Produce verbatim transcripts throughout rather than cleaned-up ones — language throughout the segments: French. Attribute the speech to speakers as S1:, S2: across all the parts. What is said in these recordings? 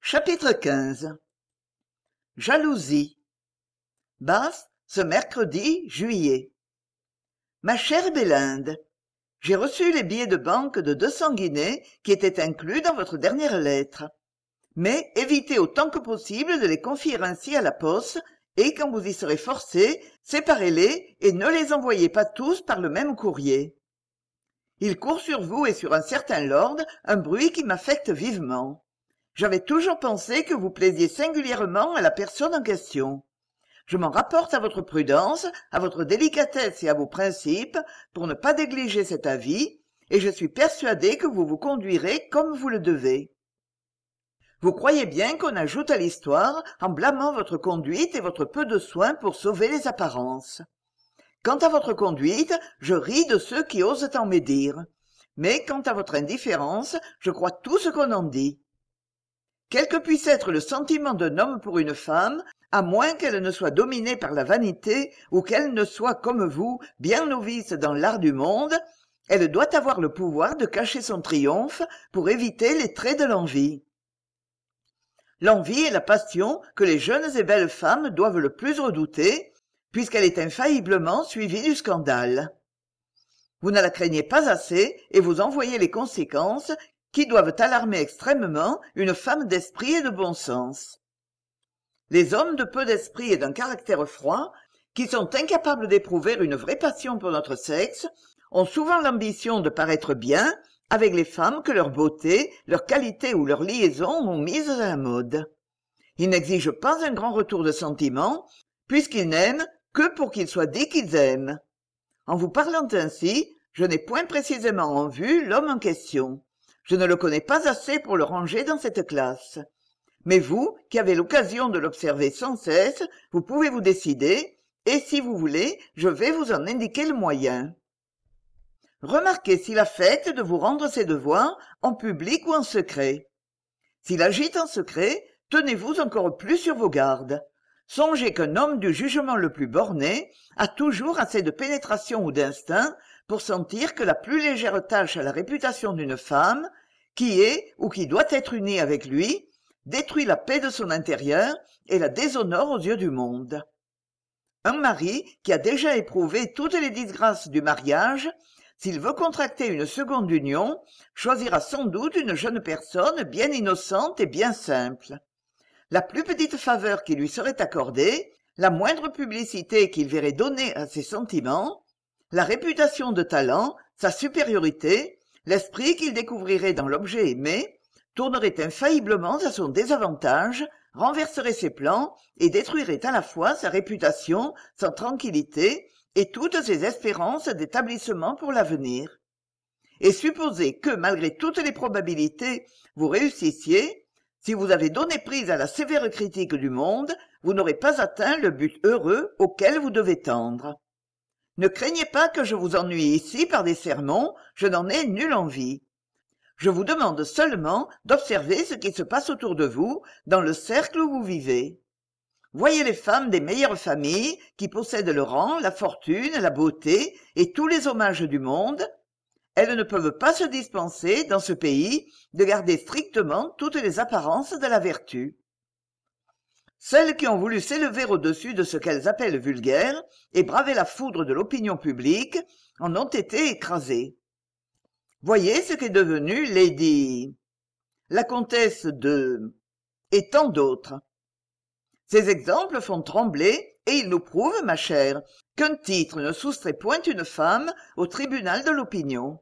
S1: Chapitre quinze. Jalousie. Bath, ce mercredi juillet. Ma chère Bélinde, j'ai reçu les billets de banque de deux cents guinées qui étaient inclus dans votre dernière lettre. Mais évitez autant que possible de les confier ainsi à la poste, et quand vous y serez forcé, séparez-les et ne les envoyez pas tous par le même courrier. Il court sur vous et sur un certain lord un bruit qui m'affecte vivement. J'avais toujours pensé que vous plaisiez singulièrement à la personne en question. Je m'en rapporte à votre prudence, à votre délicatesse et à vos principes, pour ne pas négliger cet avis, et je suis persuadé que vous vous conduirez comme vous le devez. Vous croyez bien qu'on ajoute à l'histoire en blâmant votre conduite et votre peu de soin pour sauver les apparences. Quant à votre conduite, je ris de ceux qui osent en médire. Mais quant à votre indifférence, je crois tout ce qu'on en dit. Quel que puisse être le sentiment d'un homme pour une femme, à moins qu'elle ne soit dominée par la vanité ou qu'elle ne soit, comme vous, bien novice dans l'art du monde, elle doit avoir le pouvoir de cacher son triomphe pour éviter les traits de l'envie. L'envie est la passion que les jeunes et belles femmes doivent le plus redouter, puisqu'elle est infailliblement suivie du scandale. Vous ne la craignez pas assez et vous en voyez les conséquences qui doivent alarmer extrêmement une femme d'esprit et de bon sens. Les hommes de peu d'esprit et d'un caractère froid, qui sont incapables d'éprouver une vraie passion pour notre sexe, ont souvent l'ambition de paraître bien avec les femmes que leur beauté, leur qualité ou leur liaison ont mises à la mode. Ils n'exigent pas un grand retour de sentiment, puisqu'ils n'aiment que pour qu'il soit dit qu'ils aiment. En vous parlant ainsi, je n'ai point précisément en vue l'homme en question. Je ne le connais pas assez pour le ranger dans cette classe. Mais vous, qui avez l'occasion de l'observer sans cesse, vous pouvez vous décider, et si vous voulez, je vais vous en indiquer le moyen. Remarquez s'il affecte de vous rendre ses devoirs, en public ou en secret. S'il agite en secret, tenez-vous encore plus sur vos gardes. Songez qu'un homme du jugement le plus borné a toujours assez de pénétration ou d'instinct pour sentir que la plus légère tâche à la réputation d'une femme, qui est ou qui doit être unie avec lui, détruit la paix de son intérieur et la déshonore aux yeux du monde. Un mari qui a déjà éprouvé toutes les disgrâces du mariage, s'il veut contracter une seconde union, choisira sans doute une jeune personne bien innocente et bien simple. La plus petite faveur qui lui serait accordée, la moindre publicité qu'il verrait donner à ses sentiments, la réputation de talent, sa supériorité, l'esprit qu'il découvrirait dans l'objet aimé, tourneraient infailliblement à son désavantage, renverseraient ses plans et détruiraient à la fois sa réputation, sa tranquillité et toutes ses espérances d'établissement pour l'avenir. Et supposez que, malgré toutes les probabilités, vous réussissiez, si vous avez donné prise à la sévère critique du monde, vous n'aurez pas atteint le but heureux auquel vous devez tendre. Ne craignez pas que je vous ennuie ici par des sermons, je n'en ai nulle envie. Je vous demande seulement d'observer ce qui se passe autour de vous, dans le cercle où vous vivez. Voyez les femmes des meilleures familles, qui possèdent le rang, la fortune, la beauté et tous les hommages du monde. Elles ne peuvent pas se dispenser, dans ce pays, de garder strictement toutes les apparences de la vertu. Celles qui ont voulu s'élever au-dessus de ce qu'elles appellent vulgaire et braver la foudre de l'opinion publique en ont été écrasées. Voyez ce qu'est devenue Lady, la comtesse de, et tant d'autres. Ces exemples font trembler et ils nous prouvent, ma chère, qu'un titre ne soustrait point une femme au tribunal de l'opinion.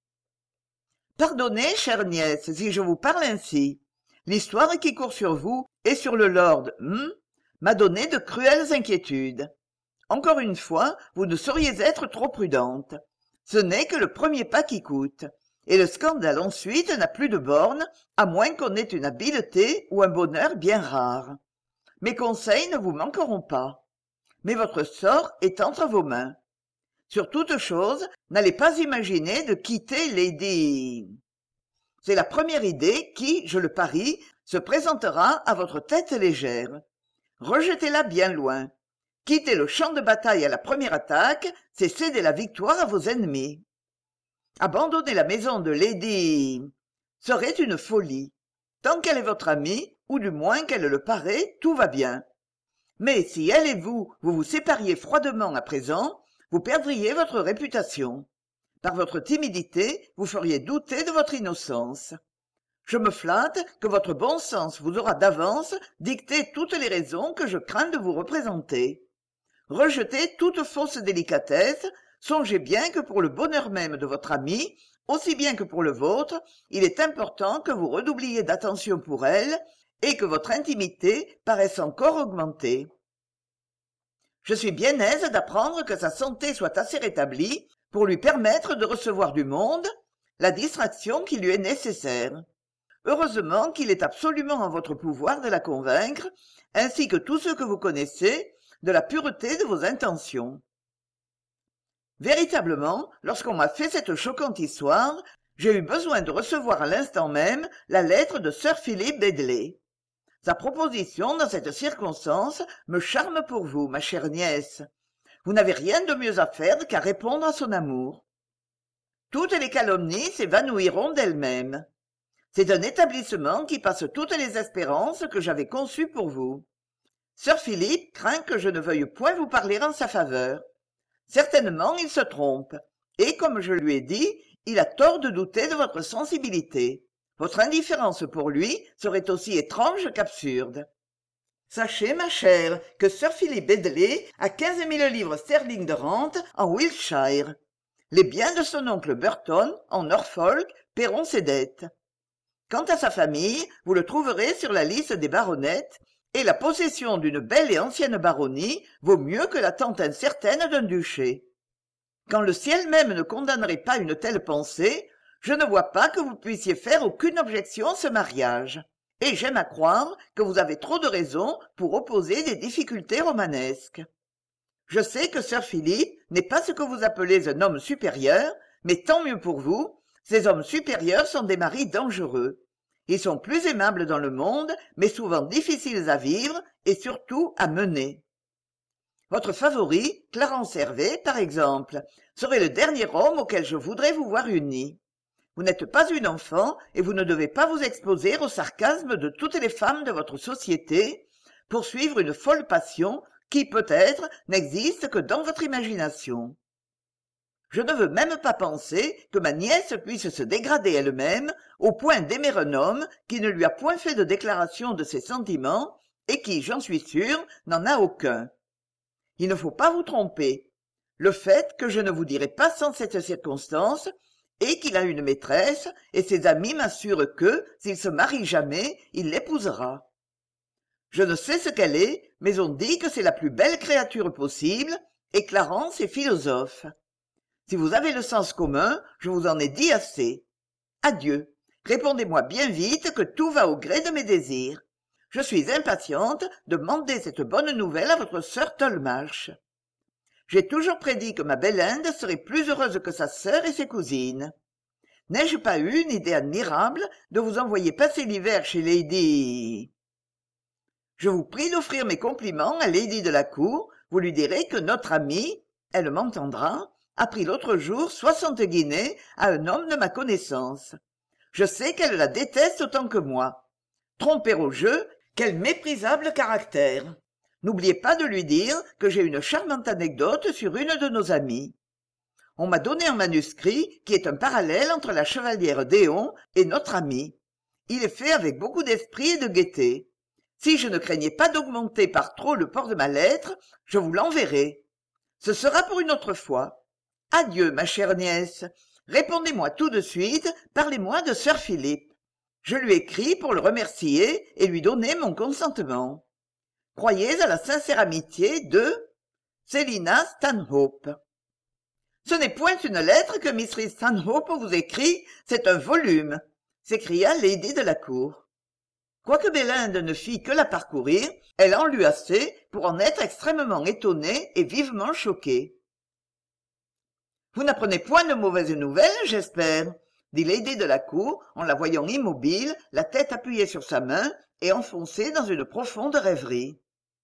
S1: Pardonnez, chère nièce, si je vous parle ainsi. L'histoire qui court sur vous et sur le lord hum, m'a donné de cruelles inquiétudes. Encore une fois, vous ne sauriez être trop prudente. Ce n'est que le premier pas qui coûte. Et le scandale ensuite n'a plus de bornes, à moins qu'on ait une habileté ou un bonheur bien rares. Mes conseils ne vous manqueront pas. Mais votre sort est entre vos mains. Sur toute chose, n'allez pas imaginer de quitter Lady. C'est la première idée qui, je le parie, se présentera à votre tête légère. Rejetez-la bien loin. Quitter le champ de bataille à la première attaque, c'est céder la victoire à vos ennemis. Abandonner la maison de Lady serait une folie. Tant qu'elle est votre amie, ou du moins qu'elle le paraît, tout va bien. Mais si elle et vous, vous vous sépariez froidement à présent, vous perdriez votre réputation. Par votre timidité, vous feriez douter de votre innocence. Je me flatte que votre bon sens vous aura d'avance dicté toutes les raisons que je crains de vous représenter. Rejetez toute fausse délicatesse, songez bien que pour le bonheur même de votre amie, aussi bien que pour le vôtre, il est important que vous redoubliez d'attention pour elle et que votre intimité paraisse encore augmentée. Je suis bien aise d'apprendre que sa santé soit assez rétablie pour lui permettre de recevoir du monde la distraction qui lui est nécessaire. Heureusement qu'il est absolument en votre pouvoir de la convaincre, ainsi que tous ceux que vous connaissez, de la pureté de vos intentions. Véritablement, lorsqu'on m'a fait cette choquante histoire, j'ai eu besoin de recevoir à l'instant même la lettre de sir Philip Bedley. Sa proposition dans cette circonstance me charme pour vous, ma chère nièce. Vous n'avez rien de mieux à faire qu'à répondre à son amour. Toutes les calomnies s'évanouiront d'elles-mêmes. C'est un établissement qui passe toutes les espérances que j'avais conçues pour vous. Sir Philip craint que je ne veuille point vous parler en sa faveur. Certainement il se trompe, et comme je lui ai dit, il a tort de douter de votre sensibilité. Votre indifférence pour lui serait aussi étrange qu'absurde. Sachez, ma chère, que sir Philip Bedley a quinze mille livres sterling de rente en Wiltshire. Les biens de son oncle Burton, en Norfolk, paieront ses dettes. Quant à sa famille, vous le trouverez sur la liste des baronnettes, et la possession d'une belle et ancienne baronnie vaut mieux que l'attente incertaine d'un duché. Quand le ciel même ne condamnerait pas une telle pensée, je ne vois pas que vous puissiez faire aucune objection à ce mariage. Et j'aime à croire que vous avez trop de raisons pour opposer des difficultés romanesques. Je sais que sir Philip n'est pas ce que vous appelez un homme supérieur, mais tant mieux pour vous, ces hommes supérieurs sont des maris dangereux. Ils sont plus aimables dans le monde, mais souvent difficiles à vivre et surtout à mener. Votre favori, Clarence Hervé, par exemple, serait le dernier homme auquel je voudrais vous voir unis. Vous n'êtes pas une enfant et vous ne devez pas vous exposer au sarcasme de toutes les femmes de votre société pour suivre une folle passion qui, peut-être, n'existe que dans votre imagination. Je ne veux même pas penser que ma nièce puisse se dégrader elle-même au point d'aimer un homme qui ne lui a point fait de déclaration de ses sentiments et qui, j'en suis sûr, n'en a aucun. Il ne faut pas vous tromper. Le fait que je ne vous dirai pas sans cette circonstance est qu'il a une maîtresse et ses amis m'assurent que, s'il se marie jamais, il l'épousera. Je ne sais ce qu'elle est, mais on dit que c'est la plus belle créature possible et Clarence est philosophe. Si vous avez le sens commun, je vous en ai dit assez. Adieu. Répondez-moi bien vite que tout va au gré de mes désirs. Je suis impatiente de demander cette bonne nouvelle à votre sœur Tolmache. J'ai toujours prédit que ma belle Inde serait plus heureuse que sa sœur et ses cousines. N'ai-je pas eu une idée admirable de vous envoyer passer l'hiver chez Lady... Je vous prie d'offrir mes compliments à Lady de la Cour. Vous lui direz que notre amie, elle m'entendra, a pris l'autre jour soixante guinées à un homme de ma connaissance. Je sais qu'elle la déteste autant que moi. Tromper au jeu, quel méprisable caractère. N'oubliez pas de lui dire que j'ai une charmante anecdote sur une de nos amies. On m'a donné un manuscrit qui est un parallèle entre la chevalière Déon et notre amie. Il est fait avec beaucoup d'esprit et de gaieté. Si je ne craignais pas d'augmenter par trop le port de ma lettre, je vous l'enverrai. Ce sera pour une autre fois. Adieu, ma chère nièce. Répondez-moi tout de suite, parlez-moi de sir Philip. Je lui écris pour le remercier et lui donner mon consentement. Croyez à la sincère amitié de Selina Stanhope. Ce n'est point une lettre que Mistress Stanhope vous écrit, c'est un volume, s'écria Lady de la Cour. Quoique Belinde ne fît que la parcourir, elle en lut assez pour en être extrêmement étonnée et vivement choquée. « Vous n'apprenez point de mauvaises nouvelles, j'espère ?» dit Lady de la Cour en la voyant immobile, la tête appuyée sur sa main et enfoncée dans une profonde rêverie.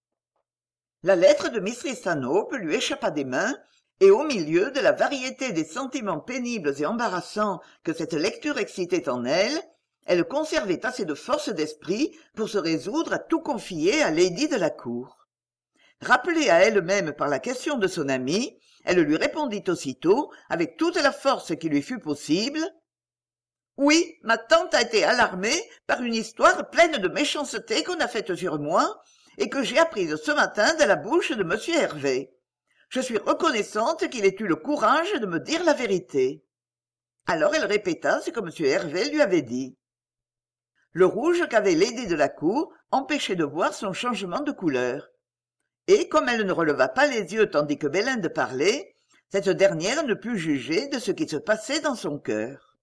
S1: La lettre de Mistress Stanhope lui échappa des mains, et au milieu de la variété des sentiments pénibles et embarrassants que cette lecture excitait en elle, elle conservait assez de force d'esprit pour se résoudre à tout confier à lady de la cour. Rappelée à elle-même par la question de son amie, elle lui répondit aussitôt, avec toute la force qui lui fut possible: « Oui, ma tante a été alarmée par une histoire pleine de méchanceté qu'on a faite sur moi et que j'ai apprise ce matin de la bouche de monsieur Hervé. Je suis reconnaissante qu'il ait eu le courage de me dire la vérité. » Alors elle répéta ce que monsieur Hervé lui avait dit. Le rouge qu'avait lady de la cour empêchait de voir son changement de couleur. Et comme elle ne releva pas les yeux tandis que Belinde parlait, cette dernière ne put juger de ce qui se passait dans son cœur.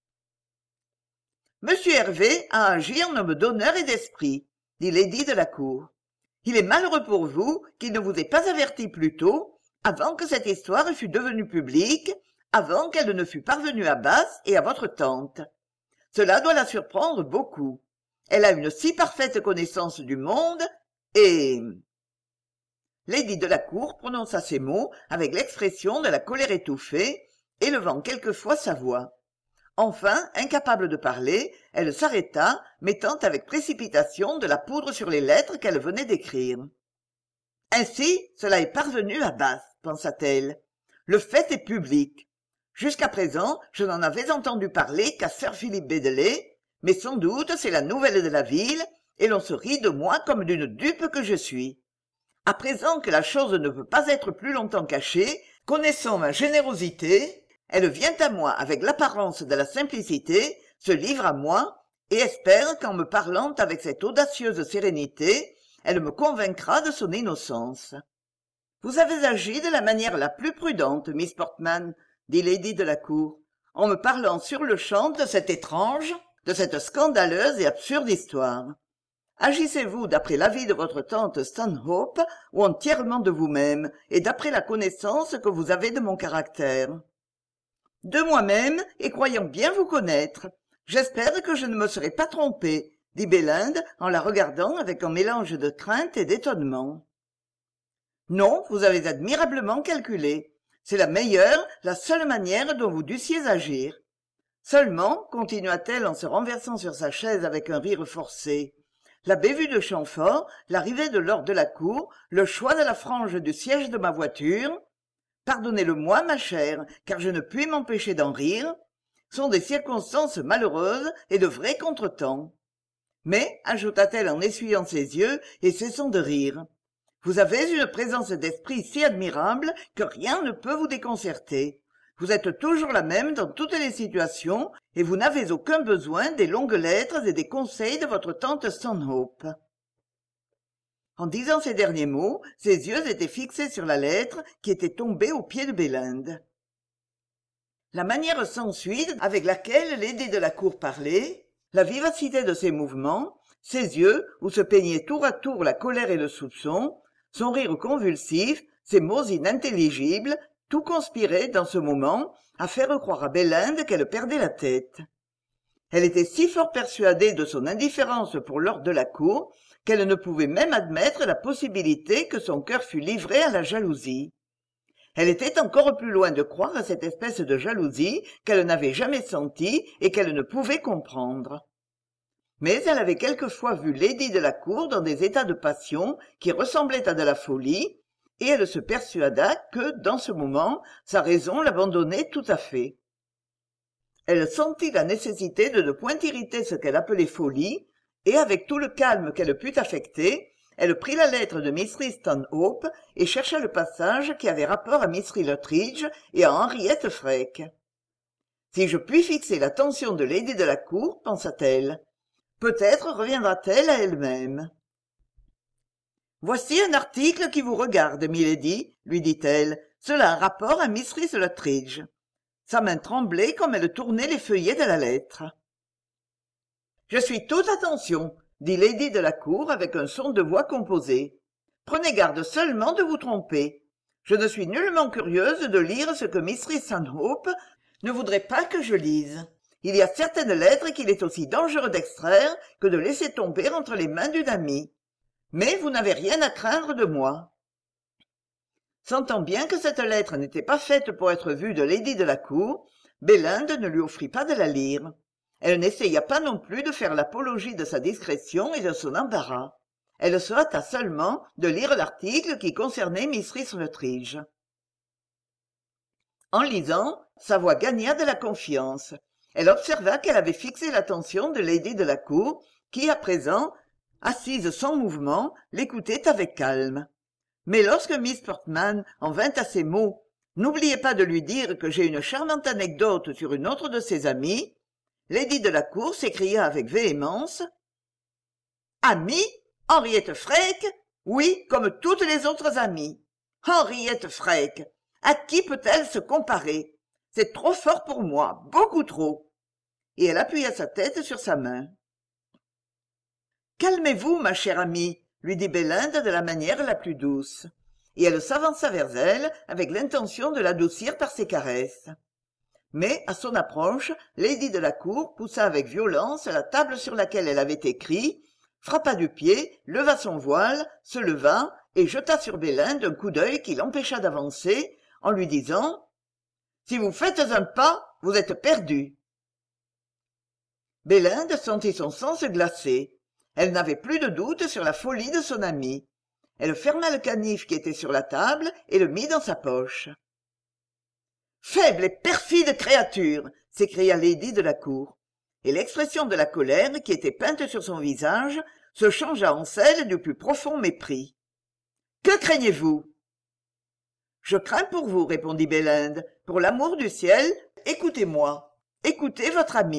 S1: « Monsieur Hervé a agi en homme d'honneur et d'esprit, » dit lady de la cour. « Il est malheureux pour vous qu'il ne vous ait pas averti plus tôt, avant que cette histoire fût devenue publique, avant qu'elle ne fût parvenue à Bath et à votre tante. Cela doit la surprendre beaucoup. Elle a une si parfaite connaissance du monde, et... » Lady de la cour prononça ces mots avec l'expression de la colère étouffée, élevant quelquefois sa voix. Enfin, incapable de parler, elle s'arrêta, mettant avec précipitation de la poudre sur les lettres qu'elle venait d'écrire. « Ainsi, cela est parvenu à Bath, pensa-t-elle. Le fait est public. Jusqu'à présent, je n'en avais entendu parler qu'à Sir Philip Baddely, mais sans doute c'est la nouvelle de la ville, et l'on se rit de moi comme d'une dupe que je suis. À présent que la chose ne peut pas être plus longtemps cachée, connaissant ma générosité, elle vient à moi avec l'apparence de la simplicité, se livre à moi, et espère qu'en me parlant avec cette audacieuse sérénité, elle me convaincra de son innocence. »« Vous avez agi de la manière la plus prudente, Miss Portman, » dit lady de la cour, « en me parlant sur-le-champ de cette étrange, de cette scandaleuse et absurde histoire. Agissez-vous d'après l'avis de votre tante Stanhope ou entièrement de vous-même et d'après la connaissance que vous avez de mon caractère. De moi-même, et croyant bien vous connaître, j'espère que je ne me serai pas trompée, dit Belinde en la regardant avec un mélange de crainte et d'étonnement. Non, vous avez admirablement calculé. C'est la meilleure, la seule manière dont vous dussiez agir. Seulement, continua-t-elle en se renversant sur sa chaise avec un rire forcé, la bévue de Chamfort, l'arrivée de lord de la cour, le choix de la frange du siège de ma voiture, pardonnez-le-moi, ma chère, car je ne puis m'empêcher d'en rire, sont des circonstances malheureuses et de vrais contretemps. Mais, ajouta-t-elle en essuyant ses yeux et cessant de rire, vous avez une présence d'esprit si admirable que rien ne peut vous déconcerter. Vous êtes toujours la même dans toutes les situations, et vous n'avez aucun besoin des longues lettres et des conseils de votre tante Stanhope. » En disant ces derniers mots, ses yeux étaient fixés sur la lettre qui était tombée au pied de Belinde. La manière sans suite avec laquelle lady de la cour parlait, la vivacité de ses mouvements, ses yeux où se peignaient tour à tour la colère et le soupçon, son rire convulsif, ses mots inintelligibles, tout conspirait dans ce moment à faire croire à Belinde qu'elle perdait la tête. Elle était si fort persuadée de son indifférence pour lord de la cour qu'elle ne pouvait même admettre la possibilité que son cœur fût livré à la jalousie. Elle était encore plus loin de croire à cette espèce de jalousie qu'elle n'avait jamais sentie et qu'elle ne pouvait comprendre. Mais elle avait quelquefois vu lady de la cour dans des états de passion qui ressemblaient à de la folie, et elle se persuada que, dans ce moment, sa raison l'abandonnait tout à fait. Elle sentit la nécessité de ne point irriter ce qu'elle appelait folie, et avec tout le calme qu'elle put affecter, elle prit la lettre de Mistress Stanhope et chercha le passage qui avait rapport à Mistress Luttridge et à Henriette Freke. « Si je puis fixer l'attention de lady de la cour, pensa-t-elle, peut-être reviendra-t-elle à elle-même. »« Voici un article qui vous regarde, milady, lui dit-elle. Cela a rapport à Mistress Luttridge. » Sa main tremblait comme elle tournait les feuillets de la lettre. « Je suis toute attention, » dit lady de la cour avec un son de voix composé. « Prenez garde seulement de vous tromper. Je ne suis nullement curieuse de lire ce que Mistress Stanhope ne voudrait pas que je lise. Il y a certaines lettres qu'il est aussi dangereux d'extraire que de laisser tomber entre les mains d'une amie. Mais vous n'avez rien à craindre de moi. » Sentant bien que cette lettre n'était pas faite pour être vue de lady de la cour, Belinde ne lui offrit pas de la lire. Elle n'essaya pas non plus de faire l'apologie de sa discrétion et de son embarras. Elle se hâta seulement de lire l'article qui concernait miss Risley-Tridge. En lisant, sa voix gagna de la confiance. Elle observa qu'elle avait fixé l'attention de lady de la cour, qui, à présent, assise sans mouvement, l'écoutait avec calme. Mais lorsque miss Portman en vint à ces mots, « N'oubliez pas de lui dire que j'ai une charmante anecdote sur une autre de ses amies », lady de la cour s'écria avec véhémence. « Amie ? Henriette Freke ? Oui, comme toutes les autres amies. Henriette Freke ! À qui peut-elle se comparer ? C'est trop fort pour moi, beaucoup trop. » Et elle appuya sa tête sur sa main. « Calmez-vous, ma chère amie, » lui dit Belinde de la manière la plus douce. Et elle s'avança vers elle avec l'intention de l'adoucir par ses caresses. Mais, à son approche, lady de la cour poussa avec violence la table sur laquelle elle avait écrit, frappa du pied, leva son voile, se leva et jeta sur Belinde un coup d'œil qui l'empêcha d'avancer, en lui disant « Si vous faites un pas, vous êtes perdue. » Belinde sentit son sang se glacer. Elle n'avait plus de doute sur la folie de son amie. Elle ferma le canif qui était sur la table et le mit dans sa poche. « Faible et perfide créature !» s'écria lady de la cour. Et l'expression de la colère qui était peinte sur son visage se changea en celle du plus profond mépris. « Que craignez-vous ?» « Je crains pour vous, répondit Belinde. Pour l'amour du ciel, écoutez-moi. Écoutez votre amie. »«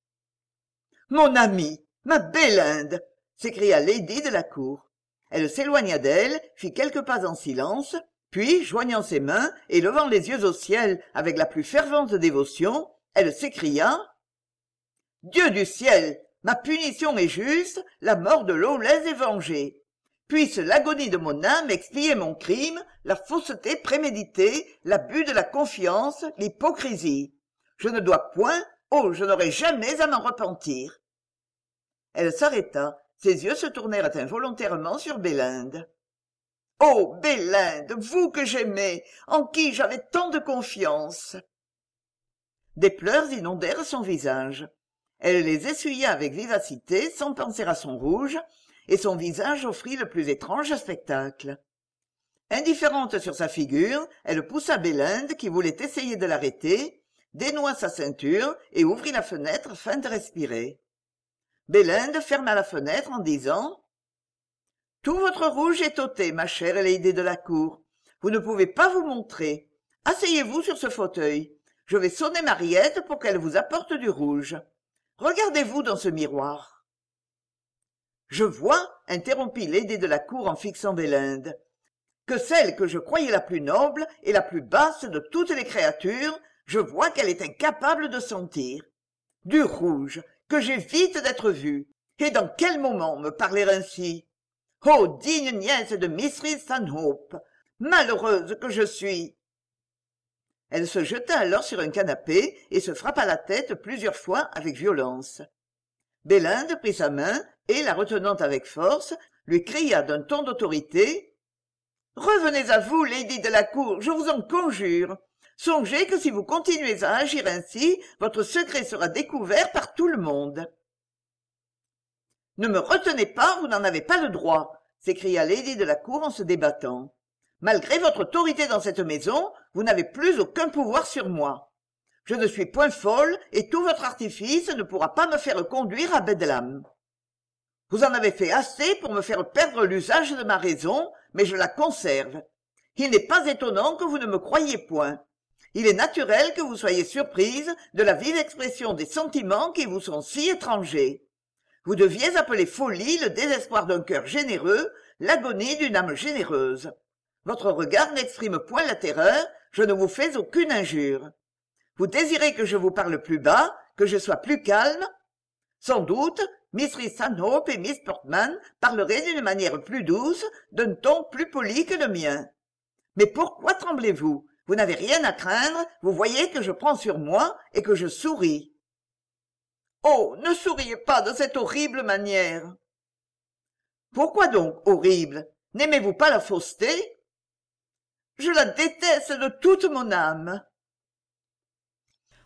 S1: Mon amie, ma Belinde !» s'écria lady de la cour. Elle s'éloigna d'elle, fit quelques pas en silence, puis, joignant ses mains et levant les yeux au ciel avec la plus fervente dévotion, elle s'écria « Dieu du ciel, ma punition est juste, la mort de Lawless est vengée. Puisse l'agonie de mon âme expier mon crime, la fausseté préméditée, l'abus de la confiance, l'hypocrisie. Je ne dois point, oh, je n'aurai jamais à m'en repentir. » Elle s'arrêta, ses yeux se tournèrent involontairement sur Belinde. « Oh, Belinde, vous que j'aimais, en qui j'avais tant de confiance !» Des pleurs inondèrent son visage. Elle les essuya avec vivacité, sans penser à son rouge, et son visage offrit le plus étrange spectacle. Indifférente sur sa figure, elle poussa Belinde, qui voulait essayer de l'arrêter, dénoua sa ceinture et ouvrit la fenêtre afin de respirer. Belinde ferma la fenêtre en disant « Tout votre rouge est ôté, ma chère lady de la cour. Vous ne pouvez pas vous montrer. Asseyez-vous sur ce fauteuil. Je vais sonner Mariette pour qu'elle vous apporte du rouge. Regardez-vous dans ce miroir. » « Je vois, interrompit lady de la cour en fixant Belinde, que celle que je croyais la plus noble et la plus basse de toutes les créatures, je vois qu'elle est incapable de sentir. Du rouge, que j'évite d'être vue. Et dans quel moment me parler ainsi? Ô digne nièce de mistress Stanhope, malheureuse que je suis !» Elle se jeta alors sur un canapé et se frappa la tête plusieurs fois avec violence. Belinde prit sa main et, la retenant avec force, lui cria d'un ton d'autorité « Revenez à vous, lady de la cour, je vous en conjure. Songez que si vous continuez à agir ainsi, votre secret sera découvert par tout le monde. »« Ne me retenez pas, vous n'en avez pas le droit !» s'écria lady de la cour en se débattant. « Malgré votre autorité dans cette maison, vous n'avez plus aucun pouvoir sur moi. Je ne suis point folle et tout votre artifice ne pourra pas me faire conduire à Bedlam. Vous en avez fait assez pour me faire perdre l'usage de ma raison, mais je la conserve. Il n'est pas étonnant que vous ne me croyiez point. Il est naturel que vous soyez surprise de la vive expression des sentiments qui vous sont si étrangers. Vous deviez appeler folie le désespoir d'un cœur généreux, l'agonie d'une âme généreuse. Votre regard n'exprime point la terreur, je ne vous fais aucune injure. Vous désirez que je vous parle plus bas, que je sois plus calme? Sans doute, mistress Stanhope et miss Portman parleraient d'une manière plus douce, d'un ton plus poli que le mien. Mais pourquoi tremblez-vous? Vous n'avez rien à craindre, vous voyez que je prends sur moi et que je souris. Oh, ne souriez pas de cette horrible manière. Pourquoi donc horrible? N'aimez-vous pas la fausseté? Je la déteste de toute mon âme.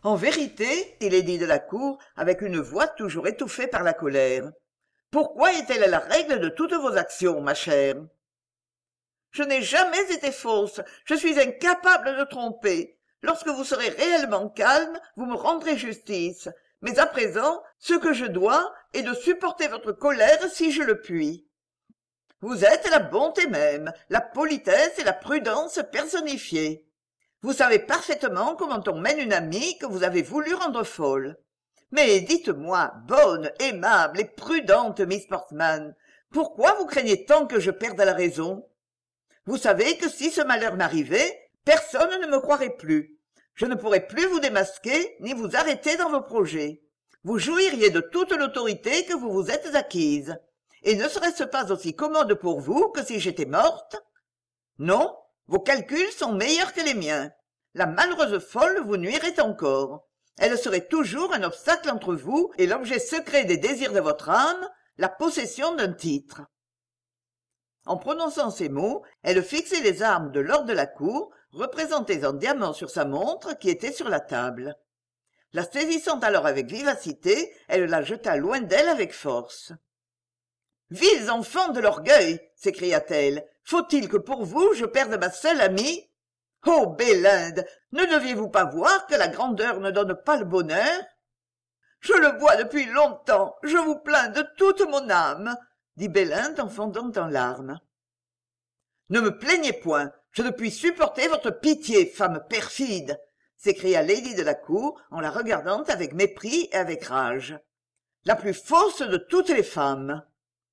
S1: En vérité, dit lady Delacour, avec une voix toujours étouffée par la colère, pourquoi est-elle la règle de toutes vos actions, ma chère? Je n'ai jamais été fausse, je suis incapable de tromper. Lorsque vous serez réellement calme, vous me rendrez justice. Mais à présent, ce que je dois est de supporter votre colère si je le puis. Vous êtes la bonté même, la politesse et la prudence personnifiées. Vous savez parfaitement comment on mène une amie que vous avez voulu rendre folle. Mais dites-moi, bonne, aimable et prudente Miss Portman, pourquoi vous craignez tant que je perde la raison? Vous savez que si ce malheur m'arrivait, personne ne me croirait plus. Je ne pourrais plus vous démasquer ni vous arrêter dans vos projets. Vous jouiriez de toute l'autorité que vous vous êtes acquise. Et ne serait-ce pas aussi commode pour vous que si j'étais morte? Non, vos calculs sont meilleurs que les miens. La malheureuse folle vous nuirait encore. Elle serait toujours un obstacle entre vous et l'objet secret des désirs de votre âme, la possession d'un titre. En prononçant ces mots, elle fixait les armes de lord de la cour, représentées en diamants sur sa montre qui était sur la table. La saisissant alors avec vivacité, elle la jeta loin d'elle avec force. « Vils enfants de l'orgueil !» s'écria-t-elle. « Faut-il que pour vous je perde ma seule amie? Oh, Belinde, ne deviez-vous pas voir que la grandeur ne donne pas le bonheur? »« Je le vois depuis longtemps, je vous plains de toute mon âme !» dit Belinde en fondant en larmes. « Ne me plaignez point, je ne puis supporter votre pitié, femme perfide !» s'écria lady Delacour en la regardant avec mépris et avec rage. « La plus fausse de toutes les femmes !»«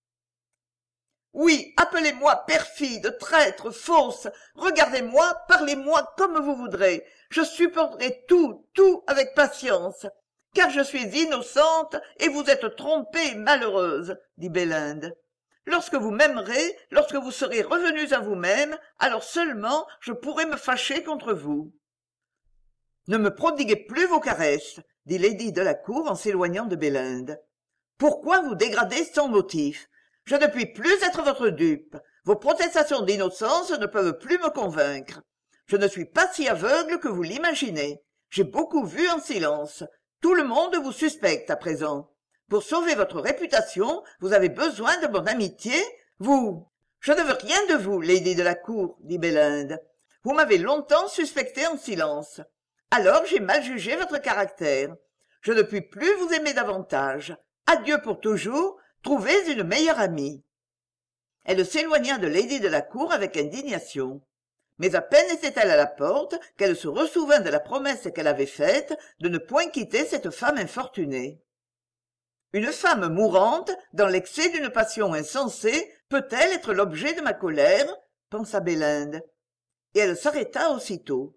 S1: Oui, appelez-moi perfide, traître, fausse, regardez-moi, parlez-moi comme vous voudrez, je supporterai tout, tout avec patience, car je suis innocente et vous êtes trompée et malheureuse, dit Belinde. Lorsque vous m'aimerez, lorsque vous serez revenus à vous-même, alors seulement je pourrai me fâcher contre vous. Ne me prodiguez plus vos caresses, dit lady Delacour en s'éloignant de Belinde. Pourquoi vous dégrader sans motif? Je ne puis plus être votre dupe. Vos protestations d'innocence ne peuvent plus me convaincre. Je ne suis pas si aveugle que vous l'imaginez. J'ai beaucoup vu en silence. Tout le monde vous suspecte à présent. Pour sauver votre réputation, vous avez besoin de mon amitié. Vous... Je ne veux rien de vous, lady Delacour, dit Belinde. Vous m'avez longtemps suspecté en silence. Alors j'ai mal jugé votre caractère. Je ne puis plus vous aimer davantage. Adieu pour toujours. Trouvez une meilleure amie. Elle s'éloigna de lady Delacour avec indignation. Mais à peine était-elle à la porte qu'elle se ressouvint de la promesse qu'elle avait faite de ne point quitter cette femme infortunée. Une femme mourante, dans l'excès d'une passion insensée, peut-elle être l'objet de ma colère? Pensa Belinde. Et elle s'arrêta aussitôt.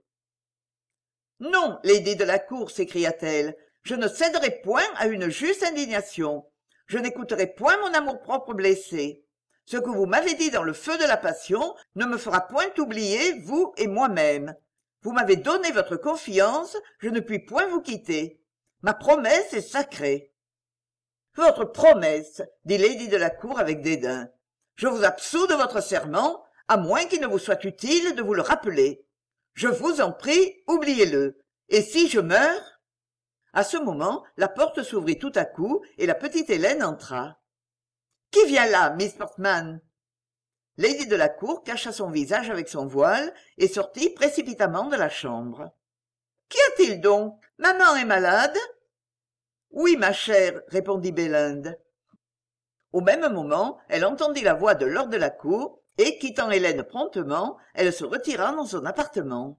S1: Non, lady Delacour, s'écria-t-elle, je ne céderai point à une juste indignation. Je n'écouterai point mon amour-propre blessé. Ce que vous m'avez dit dans le feu de la passion ne me fera point oublier vous et moi-même. Vous m'avez donné votre confiance, je ne puis point vous quitter. Ma promesse est sacrée. Votre promesse, dit lady Delacour avec dédain. Je vous absous de votre serment, à moins qu'il ne vous soit utile de vous le rappeler. Je vous en prie, oubliez-le. Et si je meurs? À ce moment, la porte s'ouvrit tout à coup et la petite Hélène entra. « Qui vient là, Miss Portman ?» Lady Delacour cacha son visage avec son voile et sortit précipitamment de la chambre. « Qu'y a-t-il donc? Maman est malade ?»« Oui, ma chère, » répondit Belinde. Au même moment, elle entendit la voix de lord Delacour et, quittant Hélène promptement, elle se retira dans son appartement.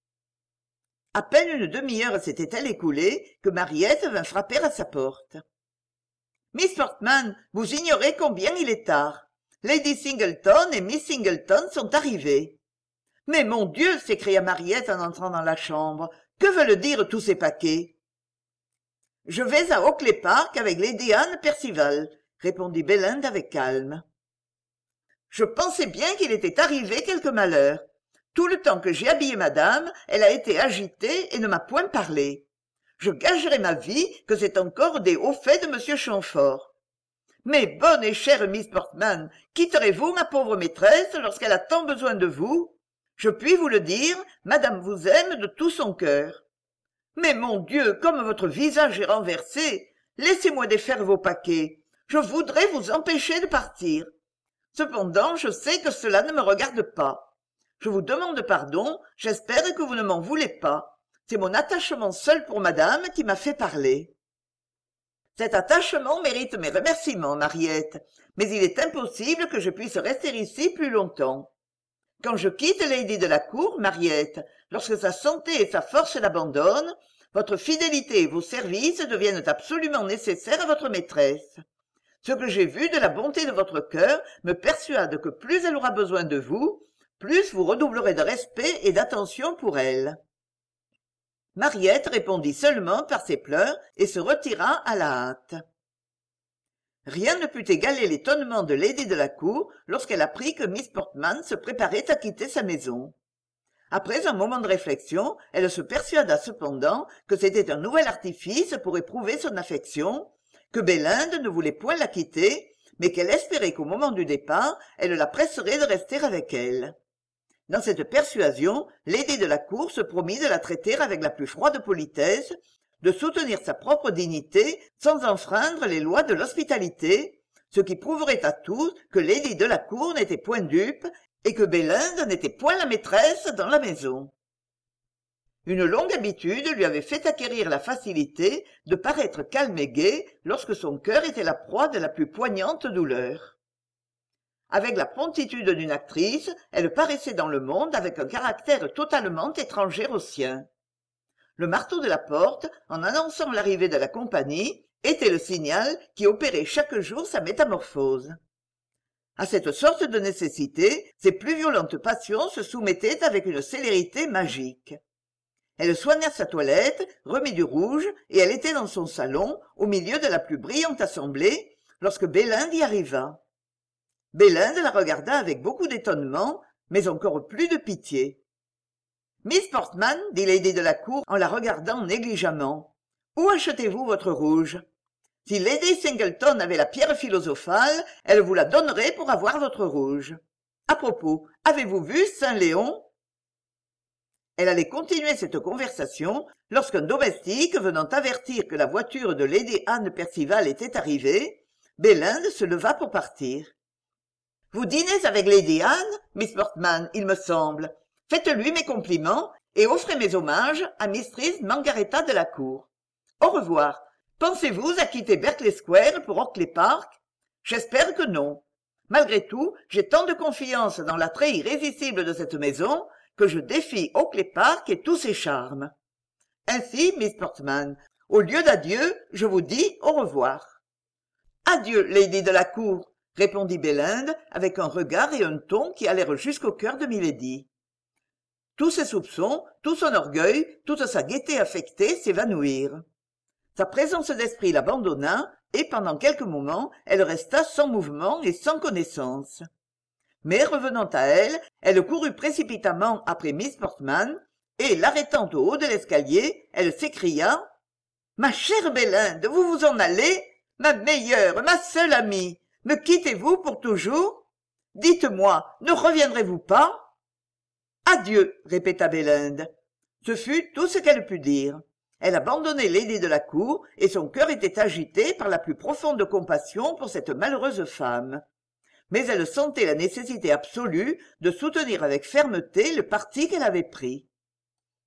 S1: À peine une demi-heure s'était-elle écoulée que Mariette vint frapper à sa porte. « Miss Portman, vous ignorez combien il est tard. Lady Singleton et Miss Singleton sont arrivées. »« Mais mon Dieu !» s'écria Mariette en entrant dans la chambre. « Que veulent dire tous ces paquets ?»« Je vais à Oakley Park avec Lady Anne Percival, » répondit Belinde avec calme. « Je pensais bien qu'il était arrivé quelque malheur. Tout le temps que j'ai habillé madame, elle a été agitée et ne m'a point parlé. Je gagerais ma vie que c'est encore des hauts faits de monsieur Chamfort. Mais bonne et chère Miss Portman, quitterez-vous ma pauvre maîtresse lorsqu'elle a tant besoin de vous? Je puis vous le dire, madame vous aime de tout son cœur. Mais mon Dieu, comme votre visage est renversé! Laissez-moi défaire vos paquets. Je voudrais vous empêcher de partir. Cependant, je sais que cela ne me regarde pas. Je vous demande pardon, j'espère que vous ne m'en voulez pas. C'est mon attachement seul pour madame qui m'a fait parler. Cet attachement mérite mes remerciements, Mariette, mais il est impossible que je puisse rester ici plus longtemps. Quand je quitte Lady de la Cour, Mariette, lorsque sa santé et sa force l'abandonnent, votre fidélité et vos services deviennent absolument nécessaires à votre maîtresse. Ce que j'ai vu de la bonté de votre cœur me persuade que plus elle aura besoin de vous, plus vous redoublerez de respect et d'attention pour elle. Mariette répondit seulement par ses pleurs et se retira à la hâte. Rien ne put égaler l'étonnement de Lady de la Cour lorsqu'elle apprit que Miss Portman se préparait à quitter sa maison. Après un moment de réflexion, elle se persuada cependant que c'était un nouvel artifice pour éprouver son affection, que Belinde ne voulait point la quitter, mais qu'elle espérait qu'au moment du départ, elle la presserait de rester avec elle. Dans cette persuasion, Lady de la Cour se promit de la traiter avec la plus froide politesse, de soutenir sa propre dignité sans enfreindre les lois de l'hospitalité, ce qui prouverait à tous que Lady de la Cour n'était point dupe et que Belinde n'était point la maîtresse dans la maison. Une longue habitude lui avait fait acquérir la facilité de paraître calme et gaie lorsque son cœur était la proie de la plus poignante douleur. Avec la promptitude d'une actrice, elle paraissait dans le monde avec un caractère totalement étranger au sien. Le marteau de la porte, en annonçant l'arrivée de la compagnie, était le signal qui opérait chaque jour sa métamorphose. À cette sorte de nécessité, ses plus violentes passions se soumettaient avec une célérité magique. Elle soigna sa toilette, remit du rouge, et elle était dans son salon, au milieu de la plus brillante assemblée, lorsque Belinde y arriva. Belinde la regarda avec beaucoup d'étonnement, mais encore plus de pitié. « Miss Portman, dit Lady de la Cour en la regardant négligemment, où achetez-vous votre rouge? Si Lady Singleton avait la pierre philosophale, elle vous la donnerait pour avoir votre rouge. À propos, avez-vous vu Saint-Léon ?» Elle allait continuer cette conversation lorsqu'un domestique, venant avertir que la voiture de Lady Anne Percival était arrivée, Belinde se leva pour partir. « Vous dînez avec Lady Anne, Miss Portman, il me semble. Faites-lui mes compliments et offrez mes hommages à Mistress Margaretta de la Cour. Au revoir. Pensez-vous à quitter Berkeley Square pour Oakly Park? J'espère que non. Malgré tout, j'ai tant de confiance dans l'attrait irrésistible de cette maison que je défie Oakly Park et tous ses charmes. Ainsi, Miss Portman, au lieu d'adieu, je vous dis au revoir. »« Adieu, Lady de la Cour, » répondit Belinde avec un regard et un ton qui allèrent jusqu'au cœur de milady. Tous ses soupçons, tout son orgueil, toute sa gaieté affectée s'évanouirent. Sa présence d'esprit l'abandonna, et pendant quelques moments, elle resta sans mouvement et sans connaissance. Mais revenant à elle, elle courut précipitamment après Miss Portman, et, l'arrêtant au haut de l'escalier, elle s'écria « Ma chère Belinde, vous vous en allez? Ma meilleure, ma seule amie! Me quittez-vous pour toujours? Dites-moi, ne reviendrez-vous pas ?»« Adieu, » répéta Belinde. Ce fut tout ce qu'elle put dire. Elle abandonnait Lady de la Cour, et son cœur était agité par la plus profonde compassion pour cette malheureuse femme. Mais elle sentait la nécessité absolue de soutenir avec fermeté le parti qu'elle avait pris.